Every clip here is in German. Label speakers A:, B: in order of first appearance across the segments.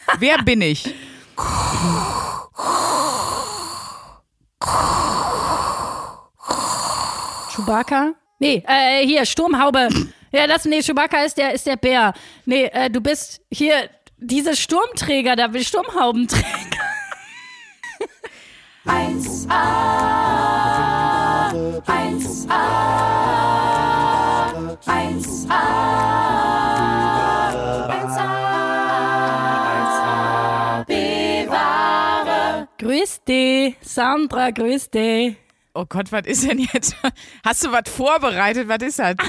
A: Wer bin ich?
B: Chewbacca? Nee, hier, Sturmhaube. Ja, Chewbacca ist der Bär. Nee, du bist hier diese Sturmträger, da will Sturmhaubenträger. 1A, 1A, 1A, 1A, bewahre. Grüß dich, Sandra, grüß dich.
A: Oh Gott, was ist denn jetzt? Hast du was vorbereitet? Was ist das?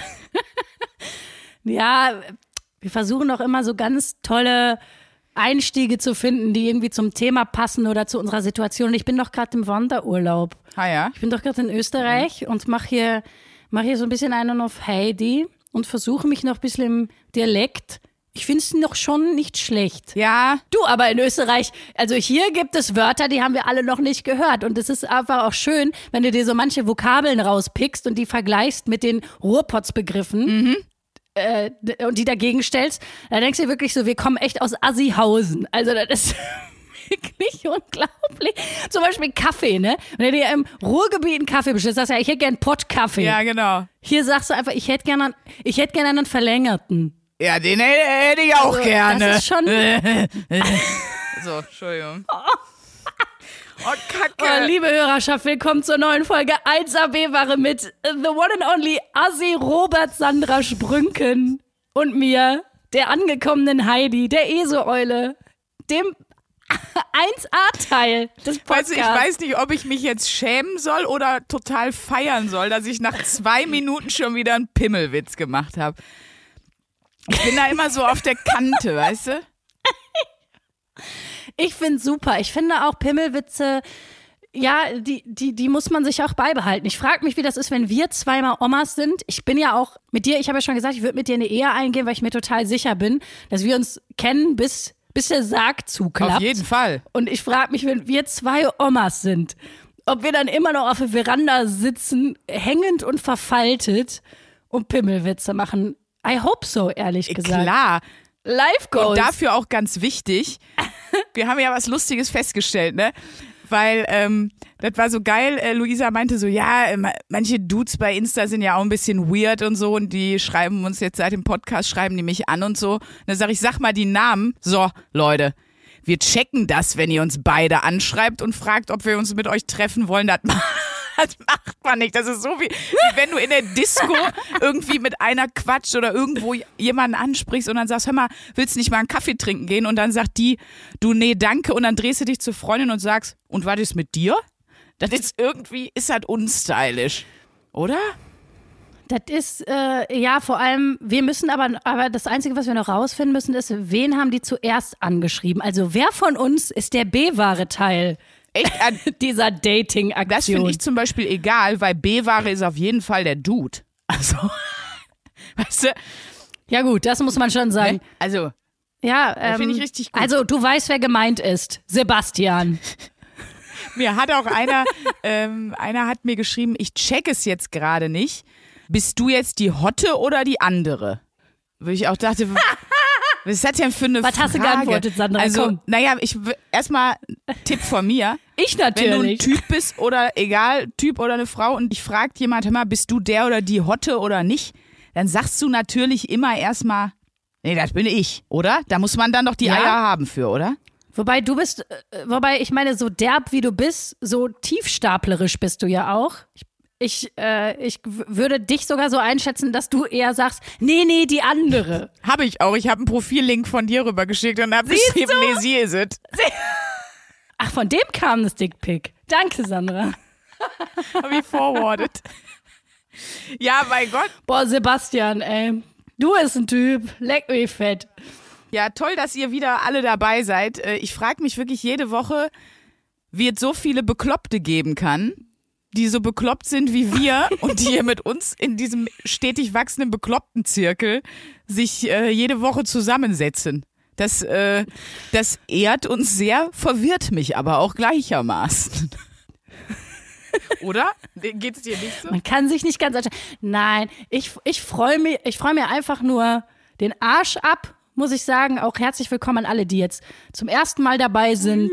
B: Ja, wir versuchen doch immer so ganz tolle Einstiege zu finden, die irgendwie zum Thema passen oder zu unserer Situation. Ich bin doch gerade im Wanderurlaub.
A: Ah ja?
B: Ich bin doch gerade in Österreich und mach hier so ein bisschen einen auf Heidi und versuche mich noch ein bisschen im Dialekt. Ich finde es noch schon nicht schlecht.
A: Ja.
B: Du, aber in Österreich, also hier gibt es Wörter, die haben wir alle noch nicht gehört. Und es ist einfach auch schön, wenn du dir so manche Vokabeln rauspickst und die vergleichst mit den Ruhrpotzbegriffen und die dagegen stellst. Da denkst du dir wirklich so, wir kommen echt aus Assihausen. Also das ist wirklich unglaublich. Zum Beispiel Kaffee, ne? Wenn du dir im Ruhrgebiet einen Kaffee bestellst, sagst du ja, ich hätte gern Pottkaffee.
A: Ja, genau.
B: Hier sagst du einfach, ich hätte gerne einen verlängerten.
A: Ja, den hätte ich auch gerne.
B: Das ist schon...
A: So, Entschuldigung. Oh, Kacke.
B: Oh, liebe Hörerschaft, willkommen zur neuen Folge 1AB-Ware mit the one and only Assi Robert Sandra Sprünken und mir, der angekommenen Heidi, der ESO-Eule, dem 1A-Teil des Podcasts.
A: Weißt du, ich weiß nicht, ob ich mich jetzt schämen soll oder total feiern soll, dass ich nach 2 Minuten schon wieder einen Pimmelwitz gemacht habe. Ich bin da immer so auf der Kante, weißt du?
B: Ich finde super. Ich finde auch Pimmelwitze, ja, die muss man sich auch beibehalten. Ich frage mich, wie das ist, wenn wir zweimal Omas sind. Ich bin ja auch mit dir, ich habe ja schon gesagt, ich würde mit dir eine Ehe eingehen, weil ich mir total sicher bin, dass wir uns kennen, bis der Sarg zuklappt.
A: Auf jeden Fall.
B: Und ich frage mich, wenn wir 2 Omas sind, ob wir dann immer noch auf der Veranda sitzen, hängend und verfaltet und Pimmelwitze machen. I hope so, ehrlich gesagt.
A: Klar.
B: Life goals.
A: Und dafür auch ganz wichtig, wir haben ja was Lustiges festgestellt, ne? Weil das war so geil, Luisa meinte so, ja, manche Dudes bei Insta sind ja auch ein bisschen weird und so und die schreiben uns jetzt seit dem Podcast, schreiben die mich an und so. Und dann sag ich, sag mal die Namen. So, Leute, wir checken das, wenn ihr uns beide anschreibt und fragt, ob wir uns mit euch treffen wollen. Das macht man nicht. Das ist so wie wenn du in der Disco irgendwie mit einer quatscht oder irgendwo jemanden ansprichst und dann sagst, hör mal, willst du nicht mal einen Kaffee trinken gehen? Und dann sagt die, du, nee, danke. Und dann drehst du dich zur Freundin und sagst, und was ist mit dir? Das ist irgendwie, ist halt unstylisch, oder?
B: Das ist, ja, vor allem, wir müssen aber das Einzige, was wir noch rausfinden müssen, ist, wen haben die zuerst angeschrieben? Also wer von uns ist der B-Ware-Teil? Echt? Dieser Dating-Aktion.
A: Das finde ich zum Beispiel egal, weil B-Ware ist auf jeden Fall der Dude. Also, weißt du?
B: Ja gut, das muss man schon sagen.
A: Ne? Also,
B: ja,
A: finde ich richtig gut.
B: Also, du weißt, wer gemeint ist. Sebastian.
A: Mir hat auch einer hat mir geschrieben, ich check es jetzt gerade nicht. Bist du jetzt die Hotte oder die andere? Wo ich auch dachte, was ist das denn für eine Frage?
B: Was hast du geantwortet, Sandra?
A: Also,
B: komm.
A: naja, erstmal Tipp von mir.
B: Ich natürlich.
A: Wenn du ein Typ bist oder egal, Typ oder eine Frau und dich fragt jemand, hör mal, bist du der oder die Hotte oder nicht? Dann sagst du natürlich immer erstmal, nee, das bin ich, oder? Da muss man dann doch die Eier haben für, oder?
B: Wobei ich meine, so derb wie du bist, so tiefstaplerisch bist du ja auch. Ich würde dich sogar so einschätzen, dass du eher sagst, nee, die andere.
A: Habe ich auch. Ich habe einen Profillink von dir rübergeschickt und habe geschrieben, nee, sie ist es.
B: Ach, von dem kam das Dickpick. Danke, Sandra.
A: Habe ich forwarded. Ja, mein Gott.
B: Boah, Sebastian, ey. Du bist ein Typ. Leck mich fett.
A: Ja, toll, dass ihr wieder alle dabei seid. Ich frage mich wirklich jede Woche, wie es so viele Bekloppte geben kann, die so bekloppt sind wie wir und die hier mit uns in diesem stetig wachsenden Bekloppten-Zirkel sich jede Woche zusammensetzen. Das ehrt uns sehr, verwirrt mich aber auch gleichermaßen. Oder? Geht's dir nicht so?
B: Man kann sich nicht ganz entscheiden. Nein, ich freue mir einfach nur den Arsch ab, muss ich sagen. Auch herzlich willkommen an alle, die jetzt zum ersten Mal dabei sind.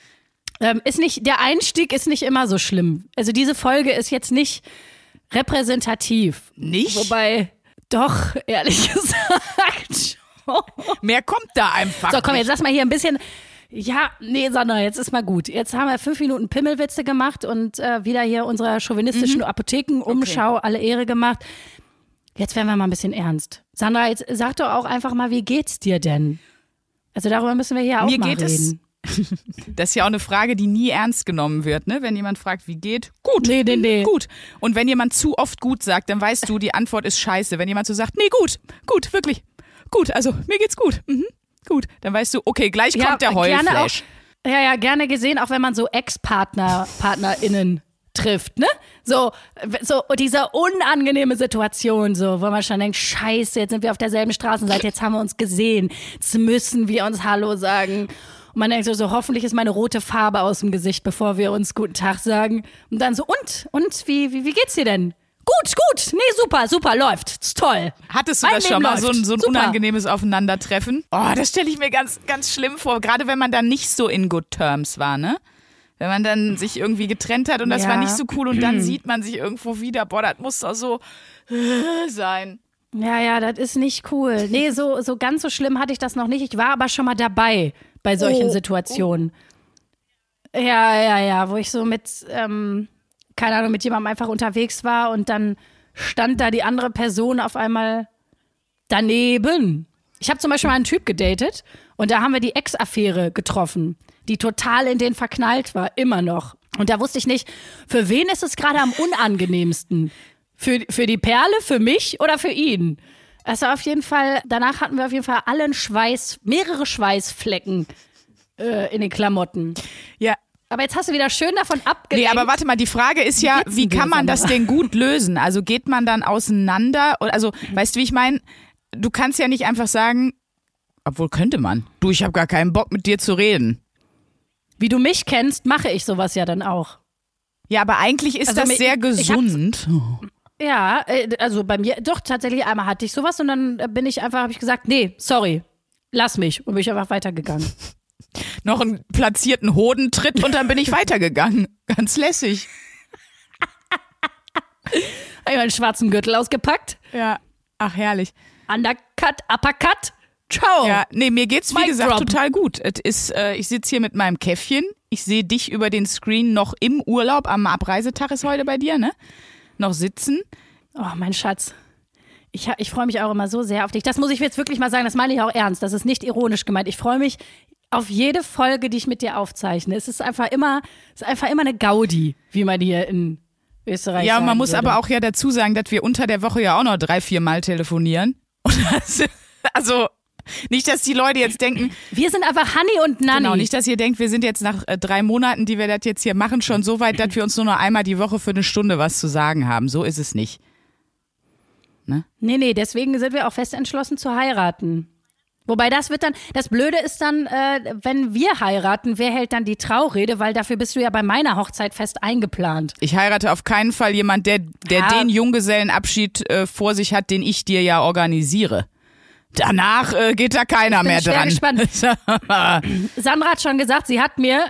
B: Der Einstieg ist nicht immer so schlimm. Also diese Folge ist jetzt nicht repräsentativ.
A: Nicht?
B: Wobei, doch, ehrlich gesagt schon.
A: Mehr kommt da einfach.
B: So, komm,
A: nicht.
B: jetzt lass mal hier ein bisschen. Ja, nee, Sandra, jetzt ist mal gut. Jetzt haben wir 5 Minuten Pimmelwitze gemacht und wieder hier unserer chauvinistischen Apothekenumschau alle Ehre gemacht. Jetzt werden wir mal ein bisschen ernst. Sandra, jetzt sag doch auch einfach mal, wie geht's dir denn? Also darüber müssen wir hier auch
A: Mir
B: mal
A: geht
B: reden.
A: Das ist ja auch eine Frage, die nie ernst genommen wird, ne? Wenn jemand fragt, wie geht? Gut.
B: Nee.
A: Gut. Und wenn jemand zu oft gut sagt, dann weißt du, die Antwort ist scheiße. Wenn jemand so sagt, nee, gut, wirklich, gut, also mir geht's gut. Gut, dann weißt du, okay, gleich kommt der Heulflash.
B: Gerne gesehen, auch wenn man so PartnerInnen trifft, ne? So diese unangenehme Situation, so, wo man schon denkt, scheiße, jetzt sind wir auf derselben Straßenseite, jetzt haben wir uns gesehen, jetzt müssen wir uns Hallo sagen. Und man denkt so, hoffentlich ist meine rote Farbe aus dem Gesicht, bevor wir uns guten Tag sagen. Und dann so, und, wie geht's dir denn? Gut, nee, super, läuft, ist toll.
A: Hattest du
B: Mein
A: das schon
B: Leben
A: mal, so ein
B: läuft.
A: unangenehmes Aufeinandertreffen? Oh, das stelle ich mir ganz, ganz schlimm vor, gerade wenn man dann nicht so in good terms war, ne? Wenn man dann sich irgendwie getrennt hat und das war nicht so cool und dann sieht man sich irgendwo wieder. Boah, das muss doch so sein.
B: Ja, das ist nicht cool. Nee, so ganz so schlimm hatte ich das noch nicht. Ich war aber schon mal dabei bei solchen Situationen. Ja, wo ich so mit, keine Ahnung, mit jemandem einfach unterwegs war und dann stand da die andere Person auf einmal daneben. Ich habe zum Beispiel mal einen Typ gedatet und da haben wir die Ex-Affäre getroffen, die total in den verknallt war, immer noch. Und da wusste ich nicht, für wen ist es gerade am unangenehmsten? Für die Perle, für mich oder für ihn? Also auf jeden Fall, danach hatten wir auf jeden Fall mehrere Schweißflecken in den Klamotten.
A: Ja.
B: Aber jetzt hast du wieder schön davon abgelenkt.
A: Nee, aber warte mal, die Frage ist ja, wie kann man das denn gut lösen? Also geht man dann auseinander? Also, weißt du, wie ich meine? Du kannst ja nicht einfach sagen, obwohl könnte man. Du, ich habe gar keinen Bock mit dir zu reden.
B: Wie du mich kennst, mache ich sowas ja dann auch.
A: Ja, aber eigentlich ist das sehr gesund.
B: Ja, also bei mir, doch, tatsächlich einmal hatte ich sowas und dann habe ich gesagt, nee, sorry, lass mich und bin ich einfach weitergegangen.
A: Noch einen platzierten Hodentritt und dann bin ich weitergegangen. Ganz lässig.
B: Habe ich meinen schwarzen Gürtel ausgepackt.
A: Ja, ach herrlich.
B: Undercut, Uppercut, ciao.
A: Ja, nee, mir geht's wie
B: Mic
A: gesagt
B: drop.
A: total gut. Es ist, ich sitze hier mit meinem Käffchen. Ich sehe dich über den Screen noch im Urlaub. Am Abreisetag ist heute bei dir, ne? Noch sitzen.
B: Oh, mein Schatz. Ich freue mich auch immer so sehr auf dich. Das muss ich jetzt wirklich mal sagen, das meine ich auch ernst. Das ist nicht ironisch gemeint. Ich freue mich auf jede Folge, die ich mit dir aufzeichne. Es ist einfach immer eine Gaudi, wie man hier in Österreich
A: Ja,
B: sagen
A: man muss
B: würde.
A: aber auch ja dazu sagen, dass wir unter der Woche ja auch noch 3-4 Mal telefonieren. Und also nicht, dass die Leute jetzt denken,
B: Wir sind einfach Hanni und Nanni.
A: genau, nicht, dass ihr denkt, wir sind jetzt nach 3 Monaten, die wir das jetzt hier machen, schon so weit, dass wir uns nur noch einmal die Woche für eine Stunde was zu sagen haben. So ist es nicht.
B: Nee, deswegen sind wir auch fest entschlossen zu heiraten. Wobei das Blöde ist dann, wenn wir heiraten, wer hält dann die Traurede, weil dafür bist du ja bei meiner Hochzeit fest eingeplant.
A: Ich heirate auf keinen Fall jemand, der den Junggesellenabschied vor sich hat, den ich dir ja organisiere. Danach geht da keiner mehr
B: schwer
A: dran.
B: gespannt. Sandra hat schon gesagt, sie hat mir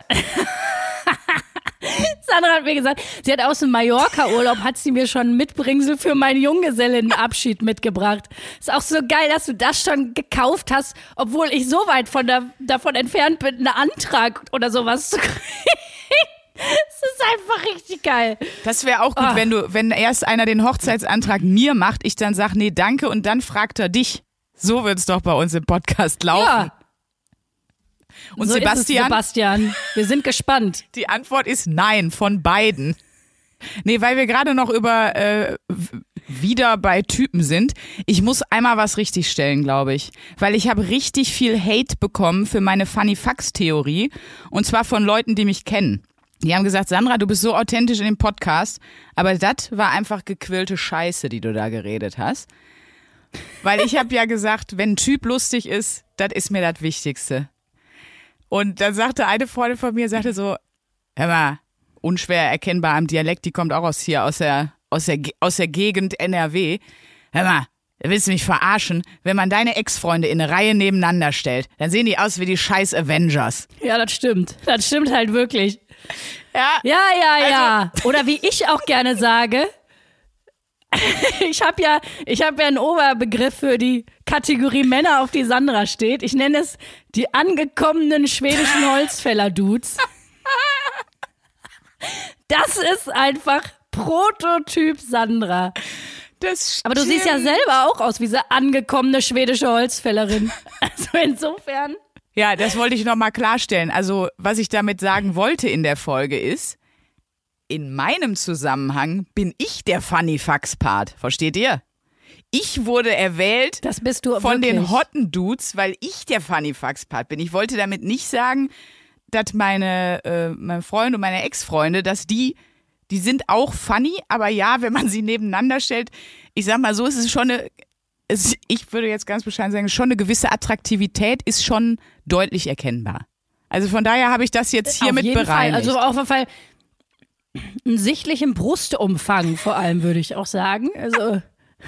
B: gesagt, sie hat aus dem Mallorca-Urlaub, hat sie mir schon ein Mitbringsel für meinen Junggesellenabschied mitgebracht. Ist auch so geil, dass du das schon gekauft hast, obwohl ich so weit davon entfernt bin, einen Antrag oder sowas zu kriegen. Es ist einfach richtig geil.
A: Das wäre auch gut, wenn erst einer den Hochzeitsantrag mir macht, ich dann sage, nee, danke, und dann fragt er dich. So wird's doch bei uns im Podcast laufen.
B: Ja.
A: Und
B: So
A: Sebastian?
B: ist es, Sebastian, wir sind gespannt.
A: Die Antwort ist nein, von beiden. Nee, weil wir gerade noch über wieder bei Typen sind. Ich muss einmal was richtigstellen, glaube ich. Weil ich habe richtig viel Hate bekommen für meine Funny-Fax-Theorie. Und zwar von Leuten, die mich kennen. Die haben gesagt, Sandra, du bist so authentisch in dem Podcast, aber das war einfach gequillte Scheiße, die du da geredet hast. Weil ich habe ja gesagt, wenn ein Typ lustig ist, das ist mir das Wichtigste. Und dann sagte eine Freundin von mir, sagte so, hör mal, unschwer erkennbar am Dialekt, die kommt auch aus der Gegend NRW. Hör mal, Willst du mich verarschen? Wenn man deine Ex-Freunde in eine Reihe nebeneinander stellt, dann sehen die aus wie die scheiß Avengers.
B: Ja, das stimmt. Das stimmt halt wirklich.
A: Ja.
B: Ja. Oder wie ich auch gerne sage, ich hab ja einen Oberbegriff für die Kategorie Männer, auf die Sandra steht. Ich nenne es die angekommenen schwedischen Holzfäller-Dudes. Das ist einfach Prototyp Sandra.
A: Das stimmt.
B: Aber du siehst ja selber auch aus wie diese angekommene schwedische Holzfällerin. Also insofern.
A: Ja, das wollte ich nochmal klarstellen. Also, was ich damit sagen wollte in der Folge ist, in meinem Zusammenhang bin ich der Funny-Fax-Part. Versteht ihr? Ich wurde erwählt
B: Das bist du
A: von
B: wirklich.
A: den hotten Dudes, weil ich der Funny-Fax-Part bin. Ich wollte damit nicht sagen, dass mein Freund und meine Ex-Freunde, dass die sind auch funny, aber ja, wenn man sie nebeneinander stellt, ich sag mal so, es ist schon ich würde jetzt ganz bescheiden sagen, schon eine gewisse Attraktivität ist schon deutlich erkennbar. Also von daher habe ich das jetzt hiermit
B: auf jeden
A: bereinigt.
B: Fall. Also auf jeden Fall einen sichtlichen Brustumfang vor allem, würde ich auch sagen. Also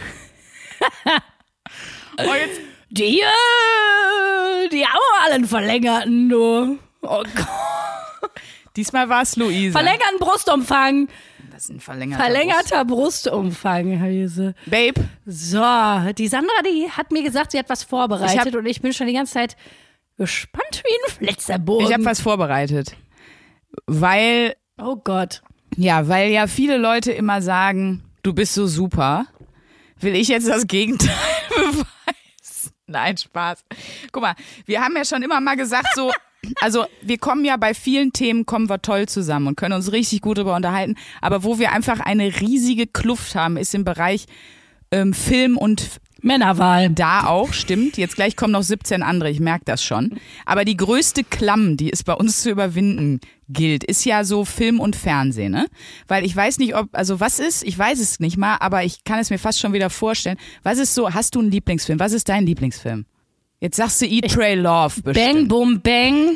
A: Oh, jetzt,
B: die haben wir alle einen verlängerten, du. Oh Gott.
A: diesmal war es Luise.
B: Verlängerten Brustumfang.
A: Das ist ein verlängerter
B: Verlängerter Brustumfang, Heise.
A: Babe,
B: So, die Sandra, die hat mir gesagt, sie hat was vorbereitet und ich bin schon die ganze Zeit gespannt wie ein Flitzerbogen.
A: ich habe was vorbereitet. Weil
B: Oh Gott.
A: ja viele Leute immer sagen, du bist so super. Will ich jetzt das Gegenteil beweisen? Nein, Spaß. Guck mal, wir haben ja schon immer mal gesagt so, also wir kommen ja bei vielen Themen, kommen wir toll zusammen und können uns richtig gut darüber unterhalten. Aber wo wir einfach eine riesige Kluft haben, ist im Bereich Film und
B: Männerwahl.
A: da auch, stimmt. Jetzt gleich kommen noch 17 andere, ich merke das schon. Aber die größte Klamm, die es bei uns zu überwinden gilt, ist ja so Film und Fernsehen, ne? Weil ich weiß nicht, was ist, ich weiß es nicht mal, aber ich kann es mir fast schon wieder vorstellen. Was ist so, hast du einen Lieblingsfilm? Was ist dein Lieblingsfilm? Jetzt sagst du Eat, Pray, Love bestimmt.
B: Bang, boom, bang.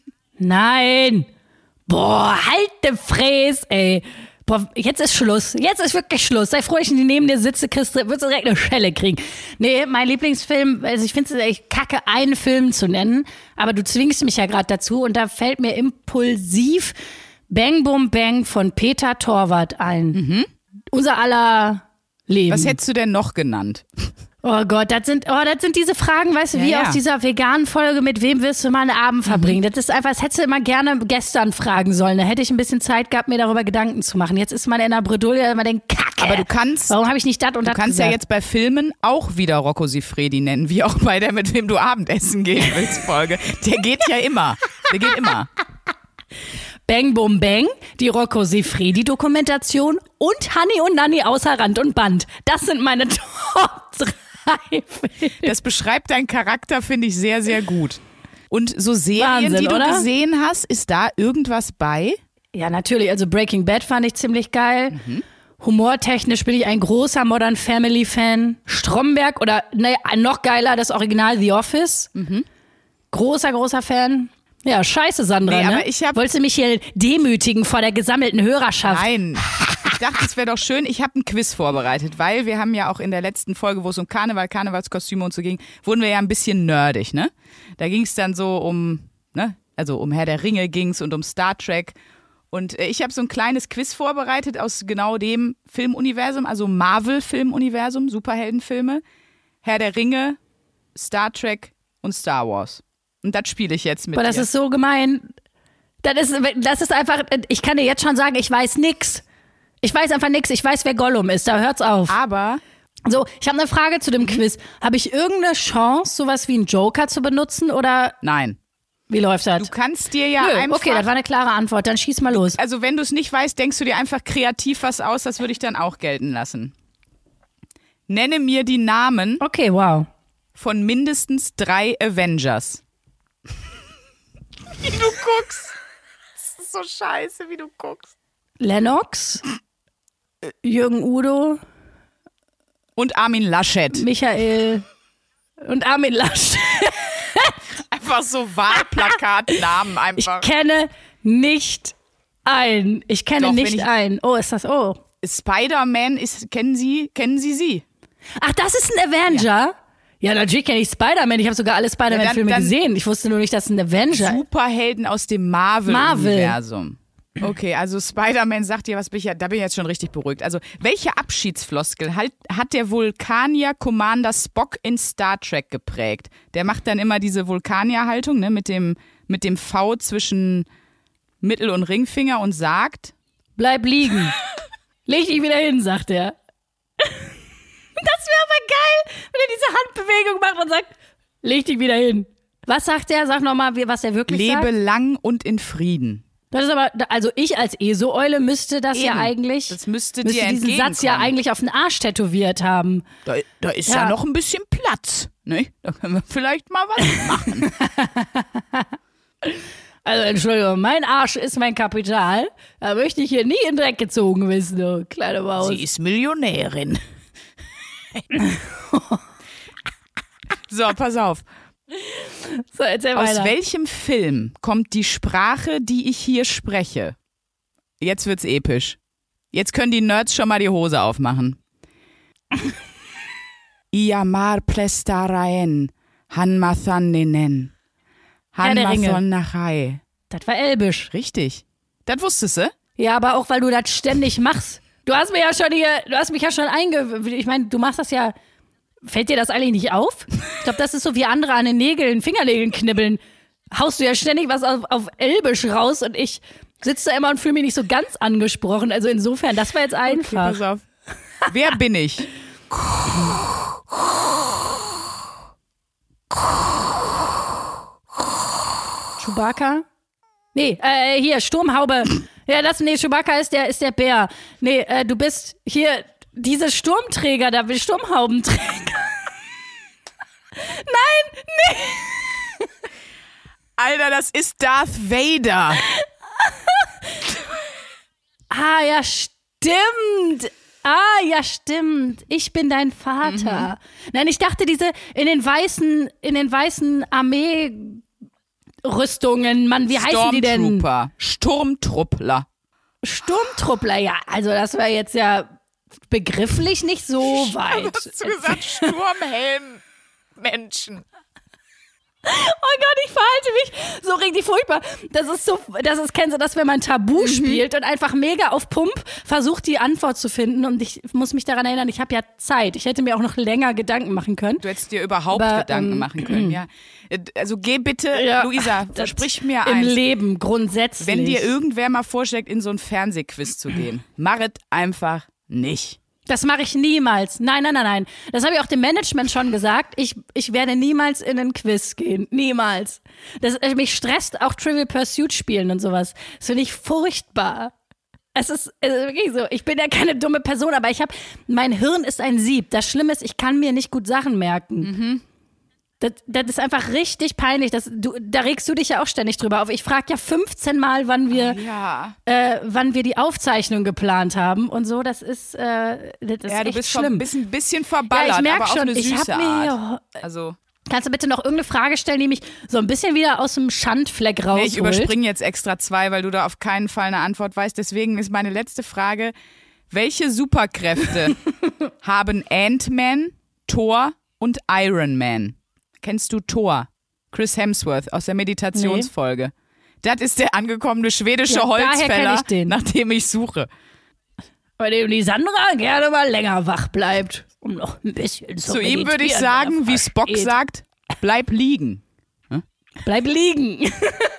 B: Nein. Boah, halt de Fräs, ey. Boah, jetzt ist Schluss. Jetzt ist wirklich Schluss. Sei froh, ich neben dir sitze, wirst du direkt eine Schelle kriegen. Nee, mein Lieblingsfilm, also ich finde es echt kacke, einen Film zu nennen, aber du zwingst mich ja gerade dazu und da fällt mir impulsiv Bang Boom Bang von Peter Torwart ein.
A: Mhm.
B: Unser aller Leben.
A: Was hättest du denn noch genannt?
B: Oh Gott, das sind diese Fragen, weißt du,
A: Ja,
B: wie
A: ja.
B: aus dieser veganen Folge, mit wem wirst du mal einen Abend verbringen? Das ist einfach, das hättest du immer gerne gestern fragen sollen. Da hätte ich ein bisschen Zeit gehabt, mir darüber Gedanken zu machen. Jetzt ist man in der Bredouille, man denkt, Kacke.
A: Aber du kannst,
B: Warum habe ich nicht das und
A: du
B: das
A: kannst
B: gesagt?
A: ja jetzt bei Filmen auch wieder Rocco Siffredi nennen, wie auch bei der Mit wem du Abendessen gehen willst Folge. Der geht ja immer. Der geht immer.
B: Bang Boom Bang, die Rocco Siffredi-Dokumentation und Hanni und Nanni außer Rand und Band. Das sind meine Top 3 Filme.
A: Das beschreibt deinen Charakter, finde ich, sehr, sehr gut. Und so Serien,
B: Wahnsinn,
A: die du
B: oder?
A: gesehen hast, ist da irgendwas bei?
B: Ja, natürlich. Also Breaking Bad fand ich ziemlich geil. Humortechnisch bin ich ein großer Modern Family Fan. Stromberg oder noch geiler, das Original The Office. Großer Fan. Ja, scheiße, Sandra.
A: Nee,
B: ne?
A: aber ich hab-
B: Wolltest du mich hier demütigen vor der gesammelten Hörerschaft?
A: Nein. Ich dachte, es wäre doch schön, ich habe ein Quiz vorbereitet, weil wir haben ja auch in der letzten Folge, wo es um Karnevalskostüme und so ging, wurden wir ja ein bisschen nerdig, ne? Da ging es dann so um Herr der Ringe ging's und um Star Trek. Und ich habe so ein kleines Quiz vorbereitet aus genau dem Filmuniversum, also Marvel-Filmuniversum, Superheldenfilme, Herr der Ringe, Star Trek und Star Wars. Und das spiele ich jetzt mit
B: Boah, das
A: dir.
B: ist so gemein. Das ist einfach, ich kann dir jetzt schon sagen, ich weiß nix. Ich weiß einfach nix. Ich weiß, wer Gollum ist. Da hört's auf.
A: Aber
B: So, ich habe eine Frage zu dem Quiz. Habe ich irgendeine Chance, sowas wie einen Joker zu benutzen oder
A: nein,
B: wie läuft das?
A: du kannst dir ja
B: Nö,
A: einfach...
B: okay, das war eine klare Antwort. Dann schieß mal los.
A: Also wenn du es nicht weißt, denkst du dir einfach kreativ was aus, das würde ich dann auch gelten lassen. Nenne mir die Namen
B: Okay, wow.
A: von mindestens 3 Avengers. Wie du guckst. Das ist so scheiße, wie du guckst.
B: Lennox, Jürgen Udo,
A: Und Armin Laschet.
B: Michael und Armin Lasch.
A: Einfach so Wahlplakatnamen
B: Ich
A: einfach.
B: kenne nicht einen. Ich kenne
A: Doch, wenn
B: nicht
A: ich-
B: einen. Oh, ist das? Oh.
A: Spider-Man ist, kennen Sie sie?
B: Ach, das ist ein Avenger? Ja, natürlich kenne ich Spider-Man. Ich habe sogar alle Spider-Man-Filme gesehen. Ich wusste nur nicht, dass ein Avenger.
A: Superhelden aus dem Marvel-Universum. Okay, also Spider-Man sagt dir, da bin ich jetzt schon richtig beruhigt. Also, welche Abschiedsfloskel hat der Vulkanier Commander Spock in Star Trek geprägt? Der macht dann immer diese Vulkanierhaltung, ne, mit dem V zwischen Mittel- und Ringfinger und sagt:
B: Bleib liegen. Leg dich wieder hin, sagt er. Das wäre aber geil, wenn er diese Handbewegung macht und sagt: Leg dich wieder hin. Was sagt er? Sag nochmal, was er wirklich sagt.
A: Lebe lang und in Frieden.
B: Das ist aber, also ich als ESO-Eule müsste das ja eigentlich,
A: das müsste
B: diesen Satz ja eigentlich auf den Arsch tätowiert haben.
A: Da ist ja noch ein bisschen Platz, ne? Da können wir vielleicht mal was machen.
B: Also Entschuldigung, mein Arsch ist mein Kapital. Da möchte ich hier nie in den Dreck gezogen wissen, du kleine Maus.
A: Sie ist Millionärin. So, pass auf.
B: So, erzähl weiter.
A: Aus welchem Film kommt die Sprache, die ich hier spreche? Jetzt wird's episch. Jetzt können die Nerds schon mal die Hose aufmachen. Iamar plestaraen, Hanmathanninen, Hanmathonnachai.
B: Das war Elbisch.
A: Richtig. Das wusstest du?
B: Ja, aber auch, weil du das ständig machst. Du hast mich ja schon ich meine, du machst das ja. Fällt dir das eigentlich nicht auf? Ich glaube, das ist so wie andere an den Fingernägeln knibbeln. Haust du ja ständig was auf Elbisch raus und ich sitze da immer und fühle mich nicht so ganz angesprochen. Also insofern, das war jetzt einfach.
A: Okay, pass auf. Wer bin ich?
B: Chewbacca? Nee, hier, Sturmhaube. Ja, Chewbacca ist der Bär. Nee, du bist hier diese Sturmträger, da will Sturmhaubenträger. Nein, nee.
A: Alter, das ist Darth Vader.
B: Ah, ja, stimmt. Ich bin dein Vater. Nein, ich dachte, in den weißen Armee-Rüstungen, Mann, wie heißen die denn?
A: Sturmtruppler,
B: ja, also das war jetzt ja begrifflich nicht so weit.
A: Hast du gesagt, Sturmhelm-Menschen.
B: Oh Gott, ich verhalte mich so richtig furchtbar. Kennst du das, wenn man Tabu spielt und einfach mega auf Pump versucht, die Antwort zu finden, und ich muss mich daran erinnern, ich habe ja Zeit. Ich hätte mir auch noch länger Gedanken machen können.
A: Du hättest dir überhaupt Gedanken machen können, ja. Also geh bitte, Luisa, versprich mir eins.
B: Im Leben, grundsätzlich.
A: Wenn dir irgendwer mal vorschlägt, in so ein Fernsehquiz zu gehen, mach es einfach nicht.
B: Das mache ich niemals. Nein. Das habe ich auch dem Management schon gesagt. Ich werde niemals in einen Quiz gehen. Niemals. Mich stresst auch Trivial Pursuit spielen und sowas. Das finde ich furchtbar. Es ist wirklich so. Ich bin ja keine dumme Person, aber mein Hirn ist ein Sieb. Das Schlimme ist, ich kann mir nicht gut Sachen merken. Das ist einfach richtig peinlich. Da regst du dich ja auch ständig drüber auf. Ich frage ja 15 Mal, wann wir die Aufzeichnung geplant haben und so. Das ist echt
A: bist
B: schlimm.
A: Ein bisschen verballert,
B: ja, ich merke
A: aber
B: schon,
A: auf eine süße Art. Also,
B: kannst du bitte noch irgendeine Frage stellen, die mich so ein bisschen wieder aus dem Schandfleck rausholt?
A: Ich überspringe jetzt extra 2, weil du da auf keinen Fall eine Antwort weißt. Deswegen ist meine letzte Frage: Welche Superkräfte haben Ant-Man, Thor und Iron Man? Kennst du Thor? Chris Hemsworth aus der Meditationsfolge. Nee. Das ist der angekommene schwedische Holzfäller, nach dem ich suche.
B: Bei dem die Sandra gerne mal länger wach bleibt, um noch ein bisschen zu
A: ihm würde ich sagen, wie Spock sagt, bleib liegen. Hm?
B: Bleib liegen.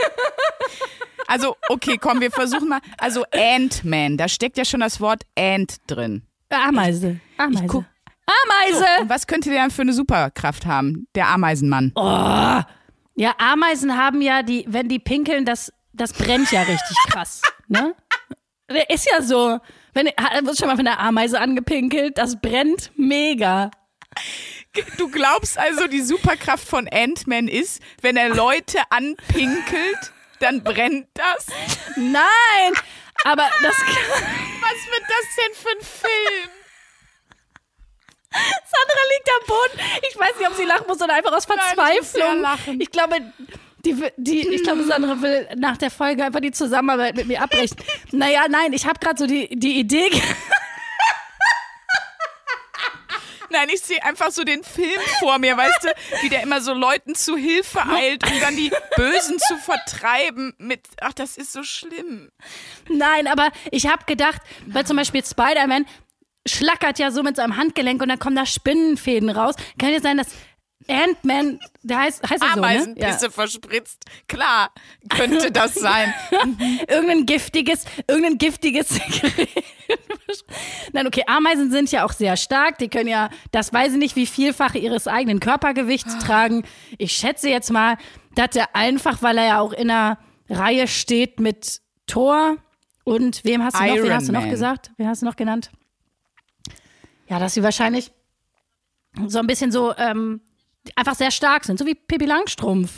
A: Also, okay, komm, wir versuchen mal. Also Ant-Man, da steckt ja schon das Wort Ant drin.
B: Ameise. Ameise.
A: So, und was könnte der für eine Superkraft haben, der Ameisenmann?
B: Oh. Ja, Ameisen haben ja, wenn die pinkeln, das brennt ja richtig krass. Ne? Ist ja so. Wird schon mal von der Ameise angepinkelt, das brennt mega.
A: Du glaubst also, die Superkraft von Ant-Man ist, wenn er Leute anpinkelt, dann brennt das?
B: Nein, aber das...
A: Was wird das denn für ein Film?
B: Sandra liegt am Boden. Ich weiß nicht, ob sie lachen muss oder einfach aus Verzweiflung.
A: Nein,
B: ich glaube, Sandra will nach der Folge einfach die Zusammenarbeit mit mir abbrechen. Naja, nein, ich habe gerade so die Idee.
A: Na, Nein, ich sehe einfach so den Film vor mir, weißt du, wie der immer so Leuten zu Hilfe eilt, um dann die Bösen zu vertreiben mit, ach, das ist so schlimm.
B: Nein, aber ich habe gedacht, weil zum Beispiel Spider-Man schlackert ja so mit seinem Handgelenk und dann kommen da Spinnenfäden raus. Kann ja sein, dass Ant-Man, der heißt er so, ne?
A: Ameisenpisse verspritzt. Klar, könnte das sein.
B: Irgendein giftiges Gerät. Nein, okay, Ameisen sind ja auch sehr stark. Die können ja, das weiß ich nicht, wie vielfach ihres eigenen Körpergewichts tragen. Ich schätze jetzt mal, dass er einfach, weil er ja auch in einer Reihe steht mit Thor und wen hast du noch gesagt? Wen hast du noch genannt? Ja, dass sie wahrscheinlich so ein bisschen so einfach sehr stark sind, so wie Pippi Langstrumpf.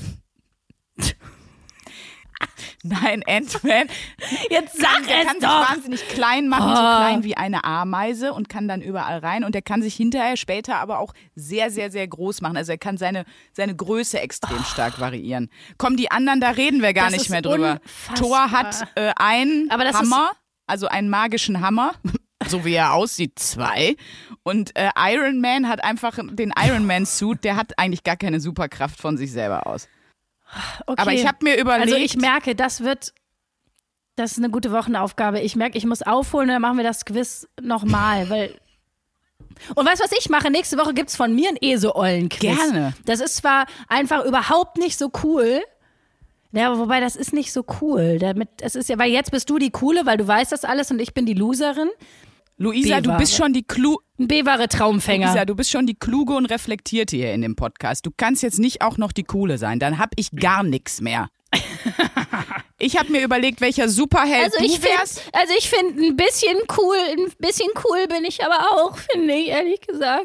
A: Nein, Ant-Man.
B: Jetzt sag
A: der
B: es
A: kann
B: doch.
A: sich wahnsinnig klein machen, so klein wie eine Ameise und kann dann überall rein. Und der kann sich hinterher später aber auch sehr, sehr, sehr groß machen. Also er kann seine Größe extrem stark variieren. Komm, die anderen, da reden wir gar nicht mehr drüber.
B: Unfassbar.
A: Thor hat einen Hammer, also einen magischen Hammer. So wie er aussieht, 2. Und Iron Man hat einfach den Iron Man-Suit, der hat eigentlich gar keine Superkraft von sich selber aus.
B: Okay.
A: Aber ich habe mir überlegt.
B: Also ich merke, das ist eine gute Wochenaufgabe. Ich merke, ich muss aufholen und dann machen wir das Quiz nochmal, weil. Und weißt du, was ich mache? Nächste Woche gibt es von mir ein So-Ollen-Quiz.
A: Gerne.
B: Das ist zwar einfach überhaupt nicht so cool. Ja, wobei das ist nicht so cool. Es ist ja, weil jetzt bist du die Coole, weil du weißt das alles und ich bin die Loserin.
A: Luisa, du bist schon die
B: ein B-wahre Traumfänger.
A: Luisa, du bist schon die Kluge und Reflektierte hier in dem Podcast. Du kannst jetzt nicht auch noch die Coole sein. Dann hab ich gar nichts mehr. Ich habe mir überlegt, welcher Superheld du wärst.
B: Ich finde, ein bisschen cool bin ich aber auch, finde ich, ehrlich gesagt.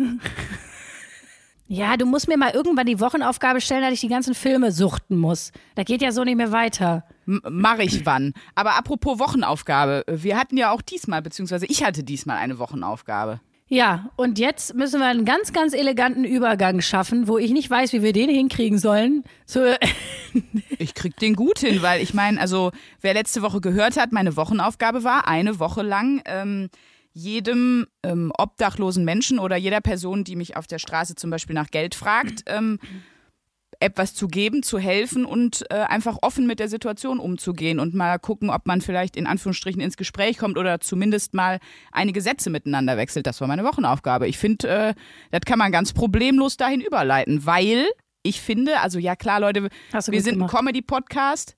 B: Ja, du musst mir mal irgendwann die Wochenaufgabe stellen, dass ich die ganzen Filme suchten muss. Da geht ja so nicht mehr weiter.
A: Mache ich wann. Aber apropos Wochenaufgabe, wir hatten ja auch diesmal, beziehungsweise ich hatte diesmal eine Wochenaufgabe.
B: Ja, und jetzt müssen wir einen ganz, ganz eleganten Übergang schaffen, wo ich nicht weiß, wie wir den hinkriegen sollen.
A: Ich krieg den gut hin, weil ich meine, also wer letzte Woche gehört hat, meine Wochenaufgabe war, eine Woche lang jedem obdachlosen Menschen oder jeder Person, die mich auf der Straße zum Beispiel nach Geld fragt, etwas zu geben, zu helfen und einfach offen mit der Situation umzugehen und mal gucken, ob man vielleicht in Anführungsstrichen ins Gespräch kommt oder zumindest mal einige Sätze miteinander wechselt. Das war meine Wochenaufgabe. Ich finde, das kann man ganz problemlos dahin überleiten, weil ich finde, also ja klar, Leute, wir sind ein Comedy-Podcast.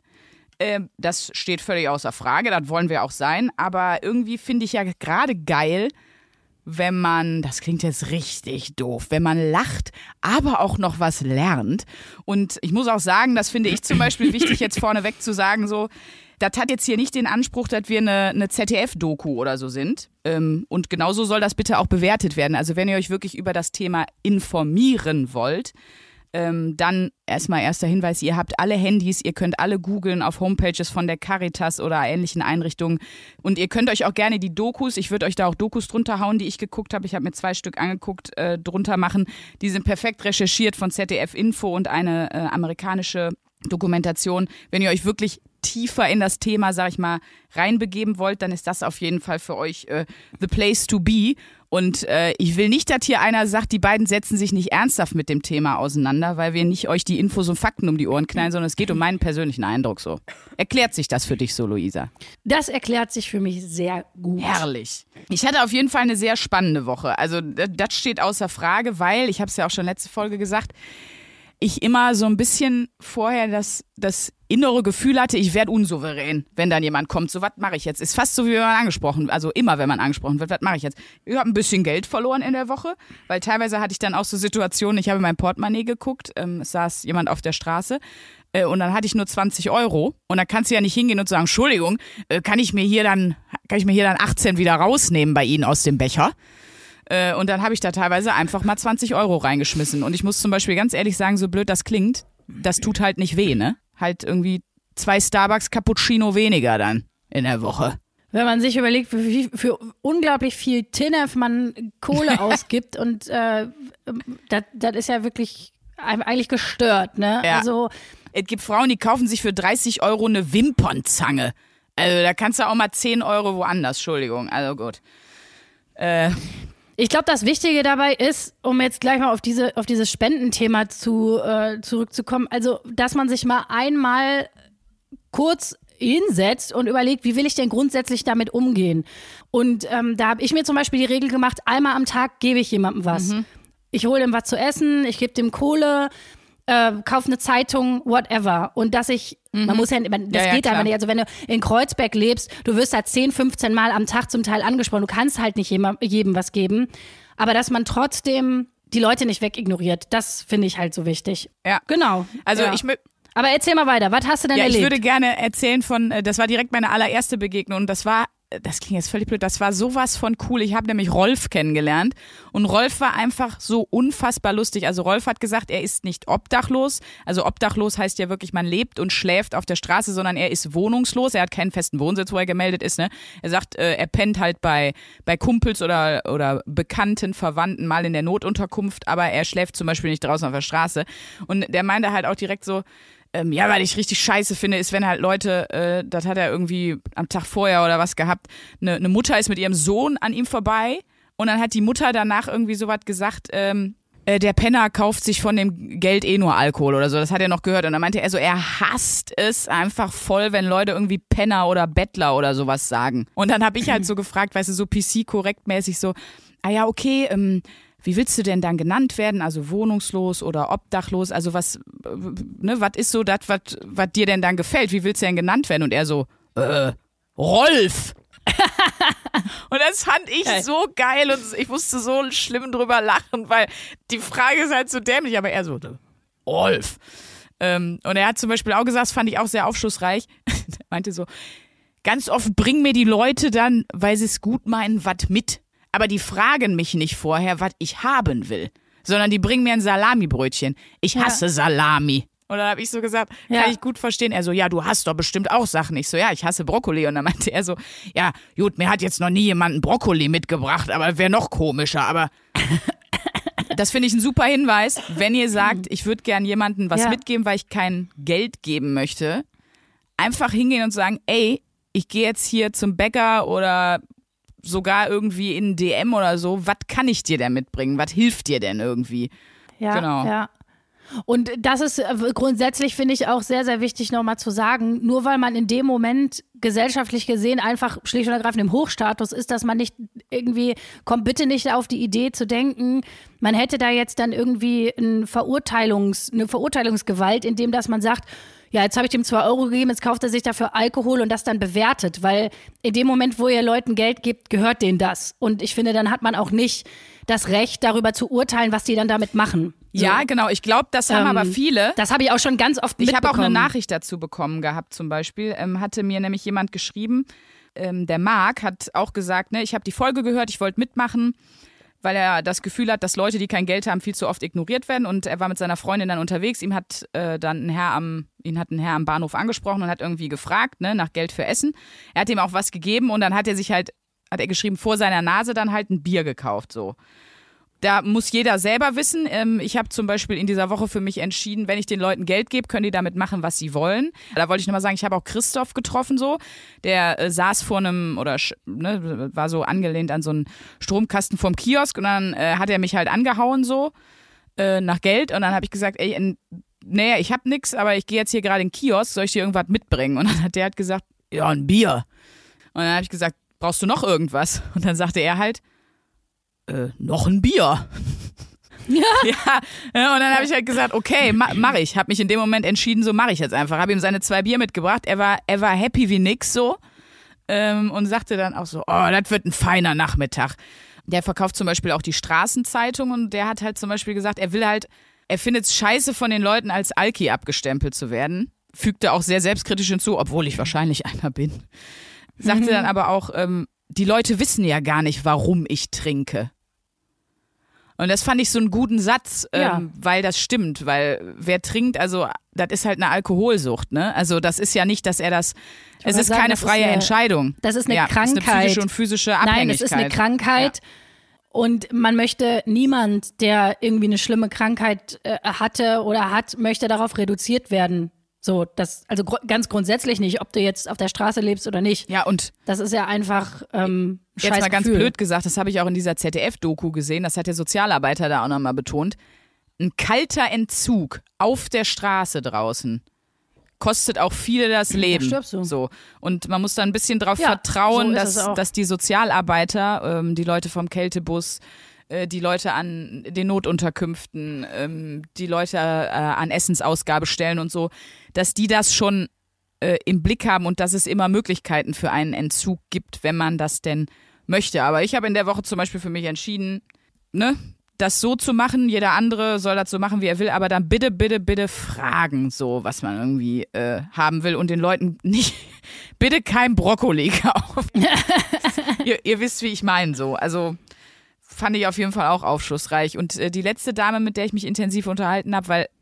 A: Das steht völlig außer Frage, das wollen wir auch sein, aber irgendwie finde ich ja gerade geil, wenn man, das klingt jetzt richtig doof, wenn man lacht, aber auch noch was lernt. Und ich muss auch sagen, das finde ich zum Beispiel wichtig, jetzt vorneweg zu sagen, so, das hat jetzt hier nicht den Anspruch, dass wir eine ZDF-Doku oder so sind. Und genauso soll das bitte auch bewertet werden. Also wenn ihr euch wirklich über das Thema informieren wollt, dann erstmal erster Hinweis, ihr habt alle Handys, ihr könnt alle googeln auf Homepages von der Caritas oder ähnlichen Einrichtungen und ihr könnt euch auch gerne die Dokus, ich würde euch da auch Dokus drunter hauen, die ich geguckt habe, ich habe mir 2 Stück angeguckt, drunter machen, die sind perfekt recherchiert von ZDF Info und eine amerikanische Dokumentation. Wenn ihr euch wirklich tiefer in das Thema, sag ich mal, reinbegeben wollt, dann ist das auf jeden Fall für euch the place to be. Und ich will nicht, dass hier einer sagt, die beiden setzen sich nicht ernsthaft mit dem Thema auseinander, weil wir nicht euch die Infos und Fakten um die Ohren knallen, sondern es geht um meinen persönlichen Eindruck so. Erklärt sich das für dich so, Luisa?
B: Das erklärt sich für mich sehr gut.
A: Herrlich. Ich hatte auf jeden Fall eine sehr spannende Woche. Also das steht außer Frage, weil, ich habe es ja auch schon letzte Folge gesagt, ich immer so ein bisschen vorher das innere Gefühl hatte, ich werde unsouverän, wenn dann jemand kommt. So, was mache ich jetzt? Ist fast so, wie wenn man angesprochen, also immer, wenn man angesprochen wird, was mache ich jetzt? Ich habe ein bisschen Geld verloren in der Woche, weil teilweise hatte ich dann auch so Situationen, ich habe in mein Portemonnaie geguckt, es saß jemand auf der Straße und dann hatte ich nur 20 Euro und dann kannst du ja nicht hingehen und sagen, Entschuldigung, kann ich mir hier dann 18 wieder rausnehmen bei Ihnen aus dem Becher? Und dann habe ich da teilweise einfach mal 20 Euro reingeschmissen. Und ich muss zum Beispiel ganz ehrlich sagen, so blöd das klingt, das tut halt nicht weh, ne? Halt irgendwie 2 Starbucks Cappuccino weniger dann in der Woche.
B: Wenn man sich überlegt, für unglaublich viel TINF man Kohle ausgibt und das ist ja wirklich eigentlich gestört, ne?
A: Ja.
B: Also,
A: es gibt Frauen, die kaufen sich für 30 Euro eine Wimpernzange. Also da kannst du auch mal 10 Euro woanders, Entschuldigung, also gut.
B: Ich glaube, das Wichtige dabei ist, um jetzt gleich mal auf dieses Spendenthema zurückzukommen, also dass man sich mal einmal kurz hinsetzt und überlegt, wie will ich denn grundsätzlich damit umgehen? Und da habe ich mir zum Beispiel die Regel gemacht, einmal am Tag gebe ich jemandem was. Ich hole ihm was zu essen, ich gebe dem Kohle, kaufe eine Zeitung, whatever. Und dass ich, man muss geht einfach nicht. Also wenn du in Kreuzberg lebst, du wirst da 10, 15 Mal am Tag zum Teil angesprochen. Du kannst halt nicht jedem was geben. Aber dass man trotzdem die Leute nicht wegignoriert, das finde ich halt so wichtig.
A: Ja.
B: Genau.
A: Also
B: aber erzähl mal weiter, was hast du denn erlebt?
A: Ich würde gerne erzählen das war direkt meine allererste Begegnung und das klingt jetzt völlig blöd, das war sowas von cool. Ich habe nämlich Rolf kennengelernt und Rolf war einfach so unfassbar lustig. Also Rolf hat gesagt, er ist nicht obdachlos. Also obdachlos heißt ja wirklich, man lebt und schläft auf der Straße, sondern er ist wohnungslos. Er hat keinen festen Wohnsitz, wo er gemeldet ist. Ne? Er sagt, er pennt halt bei Kumpels oder Bekannten, Verwandten mal in der Notunterkunft, aber er schläft zum Beispiel nicht draußen auf der Straße. Und der meinte halt auch direkt so, was ich richtig scheiße finde, ist, wenn halt Leute, das hat er irgendwie am Tag vorher oder was gehabt, eine Mutter ist mit ihrem Sohn an ihm vorbei und dann hat die Mutter danach irgendwie sowas gesagt, der Penner kauft sich von dem Geld nur Alkohol oder so, das hat er noch gehört und dann meinte er so, er hasst es einfach voll, wenn Leute irgendwie Penner oder Bettler oder sowas sagen. Und dann habe ich halt so gefragt, weißt du, so PC-korrektmäßig so, okay, wie willst du denn dann genannt werden? Also wohnungslos oder obdachlos? Also was ist so das, was dir denn dann gefällt? Wie willst du denn genannt werden? Und er so, Rolf! Und das fand ich so geil und ich musste so schlimm drüber lachen, weil die Frage ist halt so dämlich, aber er so, Rolf. Und er hat zum Beispiel auch gesagt, das fand ich auch sehr aufschlussreich, er meinte so, ganz oft bringen mir die Leute dann, weil sie es gut meinen, was mit. Aber die fragen mich nicht vorher, was ich haben will, sondern die bringen mir ein Salamibrötchen. Ich hasse Salami. Und dann habe ich so gesagt, kann ich gut verstehen. Er so, ja, du hast doch bestimmt auch Sachen. Ich so, ja, ich hasse Brokkoli. Und dann meinte er so, ja, gut, mir hat jetzt noch nie jemand einen Brokkoli mitgebracht, aber wäre noch komischer. Aber das finde ich ein super Hinweis. Wenn ihr sagt, ich würde gern jemandem was mitgeben, weil ich kein Geld geben möchte, einfach hingehen und sagen, ey, ich gehe jetzt hier zum Bäcker oder sogar irgendwie in DM oder so, was kann ich dir denn mitbringen? Was hilft dir denn irgendwie?
B: Ja, genau. Ja. Und das ist grundsätzlich, finde ich, auch sehr, sehr wichtig nochmal zu sagen, nur weil man in dem Moment gesellschaftlich gesehen einfach schlicht und ergreifend im Hochstatus ist, dass man nicht irgendwie, kommt bitte nicht auf die Idee zu denken, man hätte da jetzt dann irgendwie eine Verurteilungsgewalt, indem dass man sagt, ja, jetzt habe ich dem 2 Euro gegeben, jetzt kauft er sich dafür Alkohol und das dann bewertet, weil in dem Moment, wo ihr Leuten Geld gibt, gehört denen das. Und ich finde, dann hat man auch nicht das Recht, darüber zu urteilen, was die dann damit machen. So.
A: Ja, genau. Ich glaube, das haben aber viele.
B: Das habe ich auch schon ganz oft mitbekommen.
A: Ich habe auch eine Nachricht dazu bekommen gehabt zum Beispiel. Hatte mir nämlich jemand geschrieben, der Marc hat auch gesagt, ne, ich habe die Folge gehört, ich wollte mitmachen, weil er das Gefühl hat, dass Leute, die kein Geld haben, viel zu oft ignoriert werden. Und er war mit seiner Freundin dann unterwegs. Ihm hat dann ein Herr am Bahnhof angesprochen und hat irgendwie gefragt, ne, nach Geld für Essen. Er hat ihm auch was gegeben und dann hat er geschrieben, vor seiner Nase dann halt ein Bier gekauft, so. Da muss jeder selber wissen. Ich habe zum Beispiel in dieser Woche für mich entschieden, wenn ich den Leuten Geld gebe, können die damit machen, was sie wollen. Da wollte ich nochmal sagen, ich habe auch Christoph getroffen so. Der saß vor einem, war so angelehnt an so einen Stromkasten vorm Kiosk und dann hat er mich halt angehauen so nach Geld und dann habe ich gesagt, ey, nee, ich habe nix, aber ich gehe jetzt hier gerade in den Kiosk, soll ich dir irgendwas mitbringen? Und dann hat der halt gesagt, ja, ein Bier. Und dann habe ich gesagt, brauchst du noch irgendwas? Und dann sagte er halt, noch ein Bier. Ja. Und dann habe ich halt gesagt, okay, mach ich. Habe mich in dem Moment entschieden, so mache ich jetzt einfach. Habe ihm seine 2 Bier mitgebracht. Er war happy wie nix so und sagte dann auch so, oh, das wird ein feiner Nachmittag. Der verkauft zum Beispiel auch die Straßenzeitung und der hat halt zum Beispiel gesagt, er findet es scheiße von den Leuten als Alki abgestempelt zu werden. Fügte auch sehr selbstkritisch hinzu, obwohl ich wahrscheinlich einer bin. Sagte dann aber auch, die Leute wissen ja gar nicht, warum ich trinke. Und das fand ich so einen guten Satz, weil das stimmt, weil wer trinkt, also das ist halt eine Alkoholsucht, ne? Also das ist ja nicht, dass er das, es ist keine freie Entscheidung.
B: Das ist eine Krankheit.
A: Das ist eine psychische und physische Abhängigkeit.
B: Nein, es ist eine Krankheit und man möchte, niemand, der irgendwie eine schlimme Krankheit hatte oder hat, möchte darauf reduziert werden. So, also ganz grundsätzlich nicht, ob du jetzt auf der Straße lebst oder nicht.
A: Ja, und
B: das ist ja einfach
A: jetzt mal ganz blöd gesagt, das habe ich auch in dieser ZDF-Doku gesehen, das hat der Sozialarbeiter da auch nochmal betont. Ein kalter Entzug auf der Straße draußen kostet auch viele das Leben.
B: Da stirbst du.
A: So. Und man muss da ein bisschen drauf vertrauen,
B: so
A: dass die Sozialarbeiter, die Leute vom Kältebus, die Leute an den Notunterkünften, die Leute an Essensausgabestellen und so, dass die das schon im Blick haben und dass es immer Möglichkeiten für einen Entzug gibt, wenn man das denn möchte. Aber ich habe in der Woche zum Beispiel für mich entschieden, ne, das so zu machen. Jeder andere soll das so machen, wie er will, aber dann bitte, bitte, bitte fragen, so, was man irgendwie haben will und den Leuten nicht, bitte kein Brokkoli kaufen. ihr wisst, wie ich meine, so. Also fand ich auf jeden Fall auch aufschlussreich. Und die letzte Dame, mit der ich mich intensiv unterhalten habe, weil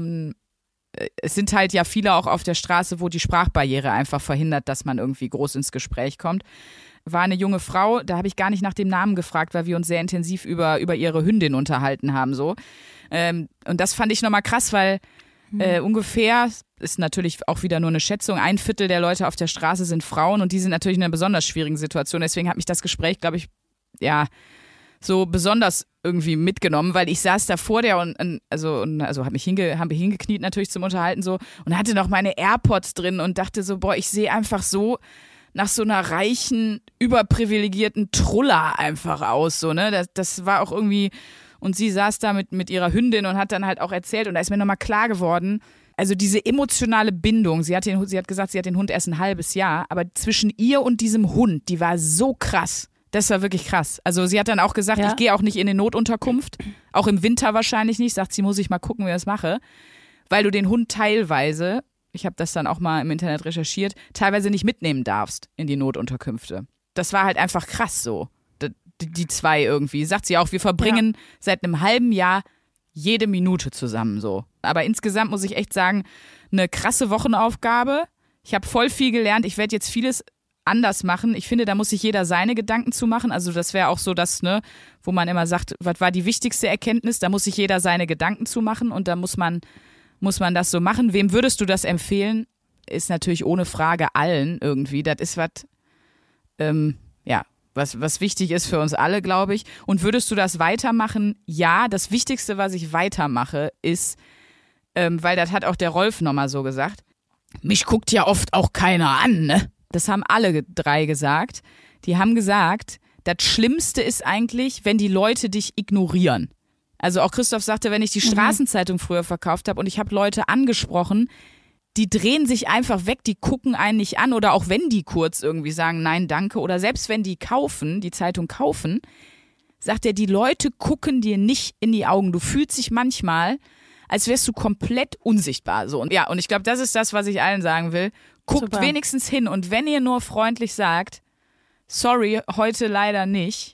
A: es sind halt ja viele auch auf der Straße, wo die Sprachbarriere einfach verhindert, dass man irgendwie groß ins Gespräch kommt, war eine junge Frau, da habe ich gar nicht nach dem Namen gefragt, weil wir uns sehr intensiv über ihre Hündin unterhalten haben. So. Und das fand ich nochmal krass, weil ungefähr, ist natürlich auch wieder nur eine Schätzung, 1/4 der Leute auf der Straße sind Frauen und die sind natürlich in einer besonders schwierigen Situation. Deswegen hat mich das Gespräch, glaube ich, ja, so besonders irgendwie mitgenommen, weil ich saß da vor der und habe mich hingekniet natürlich zum Unterhalten so und hatte noch meine AirPods drin und dachte so, boah, ich sehe einfach so nach so einer reichen, überprivilegierten Trulla einfach aus, so, ne, das war auch irgendwie, und sie saß da mit ihrer Hündin und hat dann halt auch erzählt und da ist mir nochmal klar geworden, also diese emotionale Bindung, sie hat gesagt, sie hat den Hund erst ein halbes Jahr, aber zwischen ihr und diesem Hund, die war so krass. Das war wirklich krass. Also sie hat dann auch gesagt, ich gehe auch nicht in eine Notunterkunft, auch im Winter wahrscheinlich nicht, sagt sie, muss ich mal gucken, wie ich das mache, weil du den Hund teilweise, ich habe das dann auch mal im Internet recherchiert, teilweise nicht mitnehmen darfst in die Notunterkünfte. Das war halt einfach krass so, die zwei irgendwie. Sagt sie auch, wir verbringen seit einem halben Jahr jede Minute zusammen so. Aber insgesamt muss ich echt sagen, eine krasse Wochenaufgabe. Ich habe voll viel gelernt, ich werde jetzt vieles anders machen. Ich finde, da muss sich jeder seine Gedanken zu machen. Also das wäre auch so das, ne, wo man immer sagt, was war die wichtigste Erkenntnis? Da muss sich jeder seine Gedanken zu machen und da muss man das so machen. Wem würdest du das empfehlen? Ist natürlich ohne Frage allen irgendwie. Das ist was wichtig ist für uns alle, glaube ich. Und würdest du das weitermachen? Ja, das Wichtigste, was ich weitermache, ist, weil das hat auch der Rolf nochmal so gesagt, mich guckt ja oft auch keiner an, ne? Das haben alle 3 gesagt. Die haben gesagt, das Schlimmste ist eigentlich, wenn die Leute dich ignorieren. Also auch Christoph sagte, wenn ich die Straßenzeitung früher verkauft habe und ich habe Leute angesprochen, die drehen sich einfach weg, die gucken einen nicht an oder auch wenn die kurz irgendwie sagen, nein, danke oder selbst wenn die Zeitung kaufen, sagt er, die Leute gucken dir nicht in die Augen. Du fühlst dich manchmal, als wärst du komplett unsichtbar. So. Und ja, und ich glaube, das ist das, was ich allen sagen will. Guckt Super. Wenigstens hin und wenn ihr nur freundlich sagt, sorry, heute leider nicht,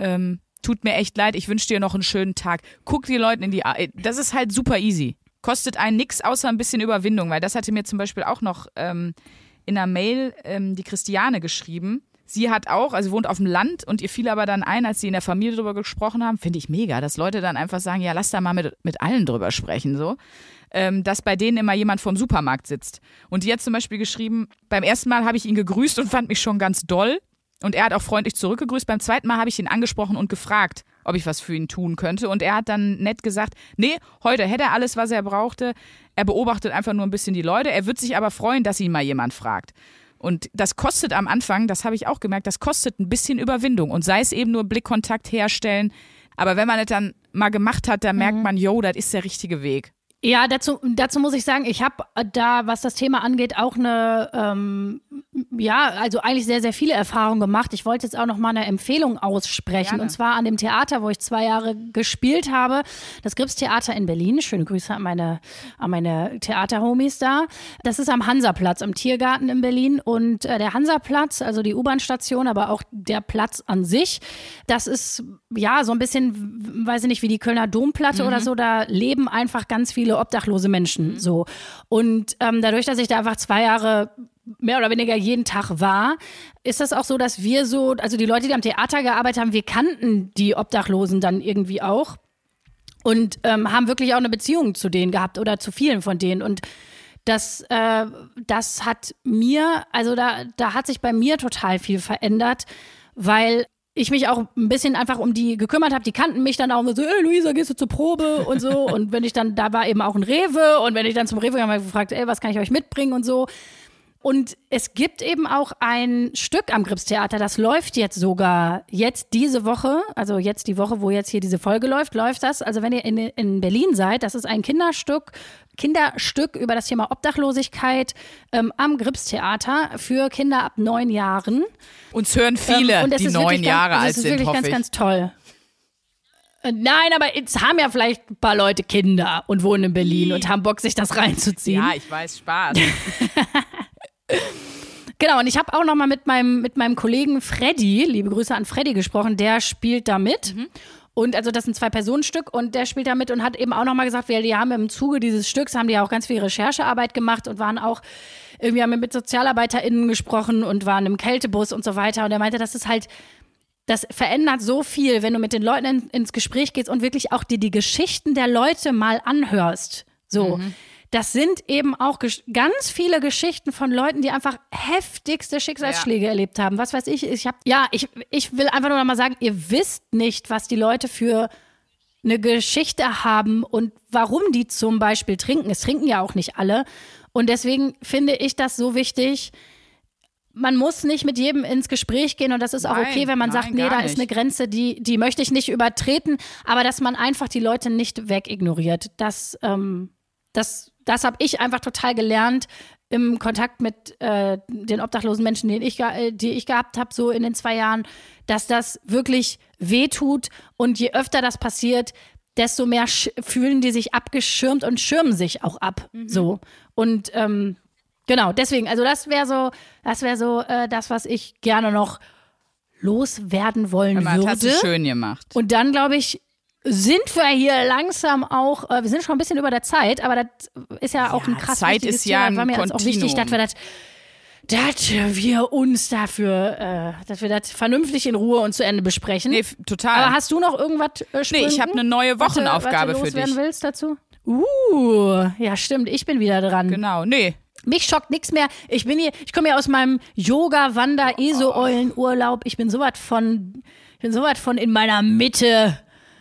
A: tut mir echt leid, ich wünsche dir noch einen schönen Tag. Guckt die Leute in die Augen. Das ist halt super easy. Kostet einen nix außer ein bisschen Überwindung, weil das hatte mir zum Beispiel auch noch in einer Mail die Christiane geschrieben. Sie hat auch, also wohnt auf dem Land und ihr fiel aber dann ein, als sie in der Familie drüber gesprochen haben, finde ich mega, dass Leute dann einfach sagen, ja, lass da mal mit allen drüber sprechen, so. Dass bei denen immer jemand vorm Supermarkt sitzt. Und die hat zum Beispiel geschrieben, beim ersten Mal habe ich ihn gegrüßt und fand mich schon ganz doll. Und er hat auch freundlich zurückgegrüßt. Beim zweiten Mal habe ich ihn angesprochen und gefragt, ob ich was für ihn tun könnte. Und er hat dann nett gesagt, nee, heute hätte er alles, was er brauchte. Er beobachtet einfach nur ein bisschen die Leute. Er wird sich aber freuen, dass ihn mal jemand fragt. Und das kostet am Anfang, das habe ich auch gemerkt, das kostet ein bisschen Überwindung. Und sei es eben nur Blickkontakt herstellen. Aber wenn man das dann mal gemacht hat, dann merkt man, yo, das ist der richtige Weg.
B: Ja, dazu muss ich sagen, ich habe da, was das Thema angeht, auch eine, also eigentlich sehr, sehr viele Erfahrungen gemacht. Ich wollte jetzt auch noch mal eine Empfehlung aussprechen. Gerne. Und zwar an dem Theater, wo ich 2 Jahre gespielt habe. Das Gripstheater in Berlin. Schöne Grüße an meine Theaterhomies da. Das ist am Hansaplatz, am Tiergarten in Berlin. Und der Hansaplatz, also die U-Bahn-Station, aber auch der Platz an sich, das ist ja so ein bisschen, weiß ich nicht, wie die Kölner Domplatte oder so. Da leben einfach ganz viele obdachlose Menschen so. Und dadurch, dass ich da einfach 2 Jahre mehr oder weniger jeden Tag war, ist das auch so, dass wir so, also die Leute, die am Theater gearbeitet haben, wir kannten die Obdachlosen dann irgendwie auch und haben wirklich auch eine Beziehung zu denen gehabt oder zu vielen von denen. Und das hat mir, also da hat sich bei mir total viel verändert, weil ich mich auch ein bisschen einfach um die gekümmert habe. Die kannten mich dann auch so, ey Luisa, gehst du zur Probe und so. Und wenn ich dann, da war eben auch ein Rewe und wenn ich dann zum Rewe habe ich gefragt, ey, was kann ich euch mitbringen und so. Und es gibt eben auch ein Stück am Gripstheater, das läuft jetzt sogar diese Woche, also jetzt die Woche, wo jetzt hier diese Folge läuft das. Also wenn ihr in Berlin seid, das ist ein Kinderstück über das Thema Obdachlosigkeit am Gripstheater für Kinder ab 9 Jahren.
A: Uns hören viele, die 9 Jahre alt sind, hoffe ich. Das ist wirklich ganz, ganz toll. Nein, aber jetzt haben ja vielleicht ein paar Leute Kinder und wohnen in Berlin und haben Bock, sich das reinzuziehen. Ja, ich weiß, Spaß.
B: Genau, und ich habe auch noch mal mit meinem Kollegen Freddy, liebe Grüße an Freddy, gesprochen, der spielt da mit. Und also das ist ein 2-Personen-Stück und der spielt da mit und hat eben auch noch mal gesagt, die haben im Zuge dieses Stücks, haben die auch ganz viel Recherchearbeit gemacht und waren auch, irgendwie haben wir mit SozialarbeiterInnen gesprochen und waren im Kältebus und so weiter. Und er meinte, das verändert so viel, wenn du mit den Leuten ins Gespräch gehst und wirklich auch dir die Geschichten der Leute mal anhörst. So. Das sind eben auch ganz viele Geschichten von Leuten, die einfach heftigste Schicksalsschläge erlebt haben. Was weiß ich, ich will einfach nur noch mal sagen, ihr wisst nicht, was die Leute für eine Geschichte haben und warum die zum Beispiel trinken. Es trinken ja auch nicht alle. Und deswegen finde ich das so wichtig. Man muss nicht mit jedem ins Gespräch gehen und das ist auch okay, wenn man sagt, nee, da ist eine Grenze, die möchte ich nicht übertreten, aber dass man einfach die Leute nicht wegignoriert. Das habe ich einfach total gelernt im Kontakt mit den obdachlosen Menschen, die ich gehabt habe, so in den 2 Jahren, dass das wirklich wehtut und je öfter das passiert, desto mehr fühlen die sich abgeschirmt und schirmen sich auch ab. So. Und genau, deswegen, also das wäre so das, was ich gerne noch loswerden wollen würde.
A: Das hast du schön gemacht.
B: Und dann, glaube ich, sind wir hier langsam auch, wir sind schon ein bisschen über der Zeit, aber das ist ja auch ein krass
A: Zeit
B: wichtiges
A: ist ja
B: Thema. War mir jetzt auch wichtig, dass wir uns dafür, dass wir das vernünftig in Ruhe und zu Ende besprechen.
A: Nee, total.
B: Aber hast du noch irgendwas
A: Nee, ich habe eine neue Wochenaufgabe
B: für dich.
A: loswerden
B: willst dazu? Ja stimmt, ich bin wieder dran.
A: Genau, nee.
B: Mich schockt nichts mehr. Ich komme ja aus meinem Yoga-Wander-ESO-Eulen-Urlaub. Ich bin sowas von in meiner Mitte.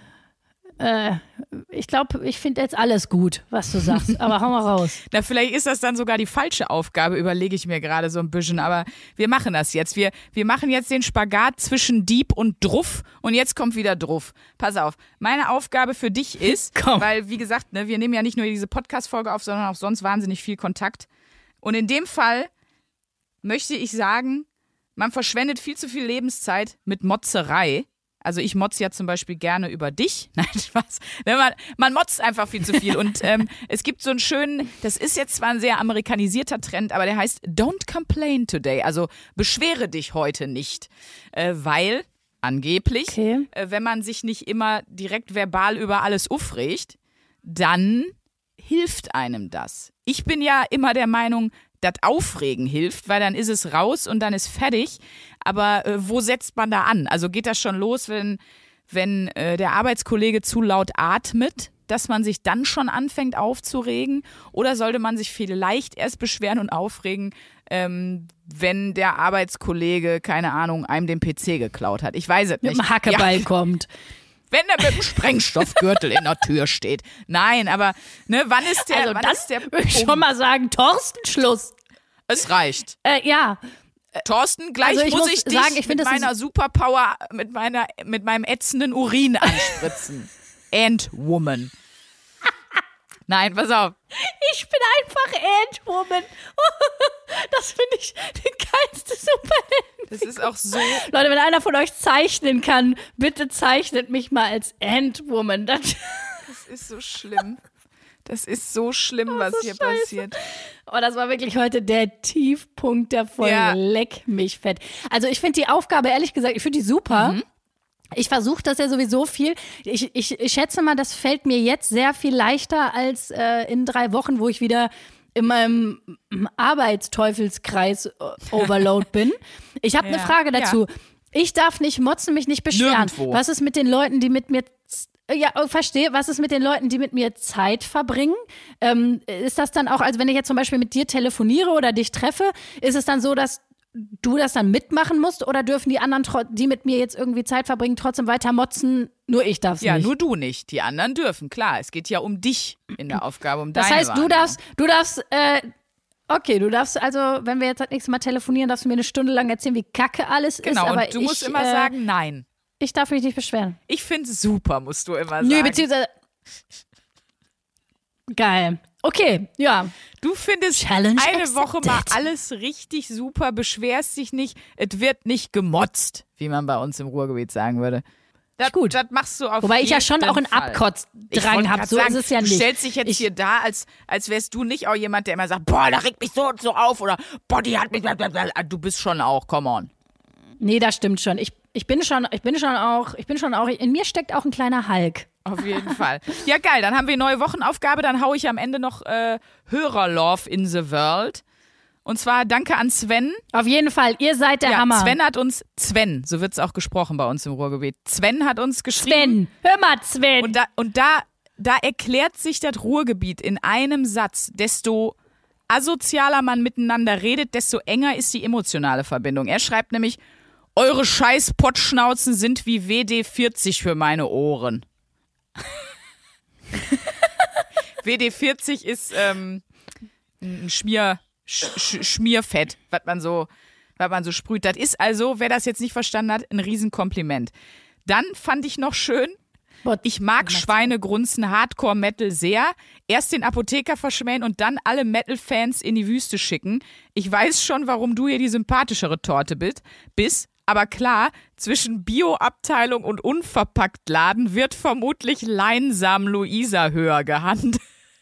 B: Ich glaube, ich finde jetzt alles gut, was du sagst, aber hau mal raus.
A: Na, vielleicht ist das dann sogar die falsche Aufgabe, überlege ich mir gerade so ein bisschen, aber wir machen das jetzt. Wir machen jetzt den Spagat zwischen Dieb und Druff und jetzt kommt wieder Druff. Pass auf, meine Aufgabe für dich ist, weil wie gesagt, ne, wir nehmen ja nicht nur diese Podcast-Folge auf, sondern auch sonst wahnsinnig viel Kontakt. Und in dem Fall möchte ich sagen, man verschwendet viel zu viel Lebenszeit mit Motzerei. Also ich motze ja zum Beispiel gerne über dich. Nein, Spaß. Man motzt einfach viel zu viel. Und es gibt so einen schönen, das ist jetzt zwar ein sehr amerikanisierter Trend, aber der heißt Don't complain today. Also beschwere dich heute nicht. Weil angeblich, wenn man sich nicht immer direkt verbal über alles aufregt, dann hilft einem das. Ich bin ja immer der Meinung, das Aufregen hilft, weil dann ist es raus und dann ist fertig. Aber wo setzt man da an? Also geht das schon los, wenn der Arbeitskollege zu laut atmet, dass man sich dann schon anfängt aufzuregen? Oder sollte man sich vielleicht erst beschweren und aufregen, wenn der Arbeitskollege, keine Ahnung, einem den PC geklaut hat? Ich weiß es nicht.
B: Mit dem Hackeball kommt.
A: Wenn er mit dem Sprengstoffgürtel in der Tür steht. Nein, aber wann ist der
B: würde ich schon mal sagen, Thorsten, Schluss.
A: Es reicht.
B: Ja.
A: Thorsten, gleich
B: also
A: muss ich dich sagen, mit meiner Superpower, mit meinem ätzenden Urin anspritzen. Ant-Woman. Nein, pass auf.
B: Ich bin einfach Ant-Woman. Das finde ich die geilste Superhelden.
A: Das ist auch so.
B: Leute, wenn einer von euch zeichnen kann, bitte zeichnet mich mal als Ant-Woman. Das
A: ist so schlimm. Das ist so schlimm, was hier passiert.
B: Oh, das war wirklich heute der Tiefpunkt der Folge. Ja. Leck mich fett. Also ich finde die Aufgabe, ehrlich gesagt, ich finde die super. Ich versuche das ja sowieso viel. Ich schätze mal, das fällt mir jetzt sehr viel leichter als in 3 Wochen, wo ich wieder in meinem Arbeitsteufelskreis Overload bin. Ich habe eine Frage dazu. Ich darf nicht motzen, mich nicht beschweren.
A: Nirgendwo.
B: Was ist mit den Leuten, die mit mir Ja, verstehe. Was ist mit den Leuten, die mit mir Zeit verbringen? Ist das dann auch, also wenn ich jetzt zum Beispiel mit dir telefoniere oder dich treffe, ist es dann so, dass du das dann mitmachen musst oder dürfen die anderen, die mit mir jetzt irgendwie Zeit verbringen, trotzdem weiter motzen? Nur ich darf's nicht.
A: Ja, nur du nicht. Die anderen dürfen, klar. Es geht ja um dich in der Aufgabe, um deine
B: Das heißt,
A: Wahrnehmung.
B: du darfst, du darfst also, wenn wir jetzt das nächste Mal telefonieren, darfst du mir eine Stunde lang erzählen, wie kacke alles ist.
A: Genau,
B: Aber
A: und du musst immer sagen, nein.
B: Ich darf mich nicht beschweren.
A: Ich finde es super, musst du immer sagen.
B: Nö, beziehungsweise. Geil. Okay, ja.
A: Du findest
B: Challenge
A: eine Woche mal
B: accepted.
A: alles richtig super, beschwerst dich nicht, es wird nicht gemotzt, wie man bei uns im Ruhrgebiet sagen würde. Das,
B: Gut.
A: Das machst du auf
B: Wobei
A: jeden
B: ich ja schon auch einen
A: Fall.
B: Abkotzdrang habe. So ist es ja
A: Du
B: nicht.
A: stellst dich jetzt hier da, als wärst du nicht auch jemand, der immer sagt, boah, da regt mich so und so auf oder boah, die hat mich, blablabla. Du bist schon auch, come on.
B: Nee, das stimmt schon. Ich bin schon auch, in mir steckt auch ein kleiner Hulk.
A: Auf jeden Fall. Ja, geil, dann haben wir eine neue Wochenaufgabe, dann hau ich am Ende noch Hörer-Love in the World. Und zwar danke an Sven.
B: Auf jeden Fall, ihr seid der Hammer.
A: Sven, so wird es auch gesprochen bei uns im Ruhrgebiet. Sven hat uns geschrieben.
B: Sven, hör mal, Sven.
A: Und da erklärt sich das Ruhrgebiet in einem Satz. Desto asozialer man miteinander redet, desto enger ist die emotionale Verbindung. Er schreibt nämlich, eure scheiß Pottschnauzen sind wie WD-40 für meine Ohren. WD-40 ist ein Schmierfett, was man so sprüht. Das ist also, wer das jetzt nicht verstanden hat, ein Riesenkompliment. Dann fand ich noch schön, ich mag Schweinegrunzen, Hardcore-Metal sehr. Erst den Apotheker verschmähen und dann alle Metal-Fans in die Wüste schicken. Ich weiß schon, warum du hier die sympathischere Torte bist. Aber klar, zwischen Bio-Abteilung und Unverpacktladen wird vermutlich Leinsam Luisa höher gehandelt.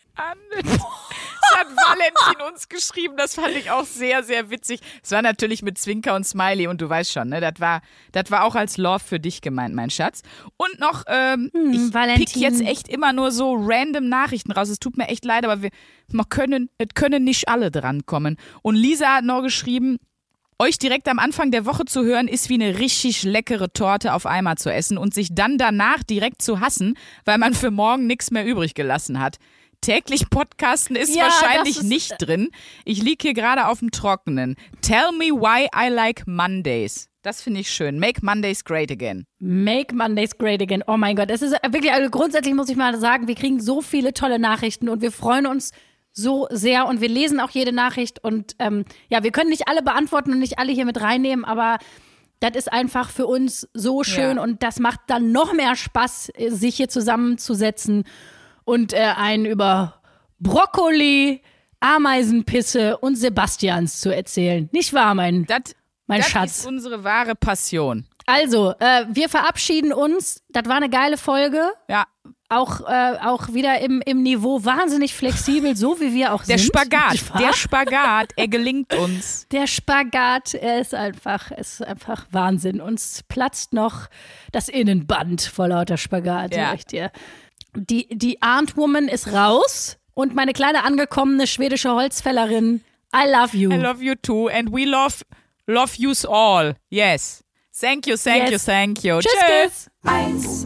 A: Das hat Valentin uns geschrieben, das fand ich auch sehr, sehr witzig. Es war natürlich mit Zwinker und Smiley und du weißt schon, ne, das war auch als Love für dich gemeint, mein Schatz. Und noch, ich
B: Valentin.
A: pick jetzt echt immer nur so random Nachrichten raus. Es tut mir echt leid, aber es können nicht alle drankommen. Und Lisa hat noch geschrieben, euch direkt am Anfang der Woche zu hören, ist wie eine richtig leckere Torte auf einmal zu essen und sich dann danach direkt zu hassen, weil man für morgen nichts mehr übrig gelassen hat. Täglich Podcasten ist wahrscheinlich nicht drin. Ich liege hier gerade auf dem Trockenen. Tell me why I like Mondays. Das finde ich schön. Make Mondays great again.
B: Make Mondays great again. Oh mein Gott, es ist wirklich, also grundsätzlich muss ich mal sagen, wir kriegen so viele tolle Nachrichten und wir freuen uns so sehr und wir lesen auch jede Nachricht und wir können nicht alle beantworten und nicht alle hier mit reinnehmen, aber das ist einfach für uns so schön und das macht dann noch mehr Spaß, sich hier zusammenzusetzen und einen über Brokkoli, Ameisenpisse und Sebastians zu erzählen. Nicht wahr, mein Schatz?
A: Das ist unsere wahre Passion.
B: Also, wir verabschieden uns. Das war eine geile Folge.
A: Ja.
B: Auch wieder im Niveau wahnsinnig flexibel, so wie wir auch
A: Der
B: sind.
A: Spagat, er gelingt uns.
B: Der Spagat, ist einfach Wahnsinn. Uns platzt noch das Innenband vor lauter Spagat, sag ich dir. Die Ant-Woman ist raus und meine kleine angekommene schwedische Holzfällerin, I love you.
A: I love you too and we love yous all. Yes. Thank you.
B: Tschüss.
A: Tschüss.
C: 1A,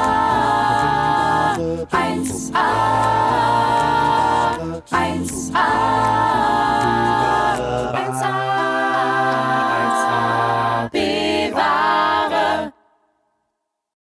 C: 1A, 1A.